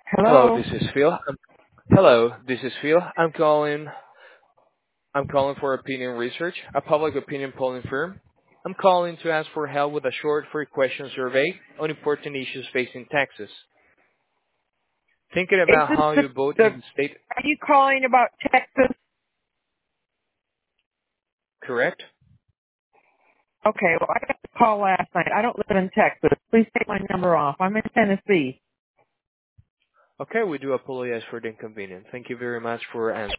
Hello, Hello. this is Phil. Hello, this is Phil. I'm calling for Opinion Research, a public opinion polling firm. I'm calling to ask for help with a short three-question survey on important issues facing Texas. Thinking Is about this how the, you vote the in the state, are you calling about Texas? correct? Okay, well, I got the call last night. I don't live in Texas. Please take my number off. I'm in Tennessee. Okay, we do apologize for the inconvenience. Thank you very much for answering.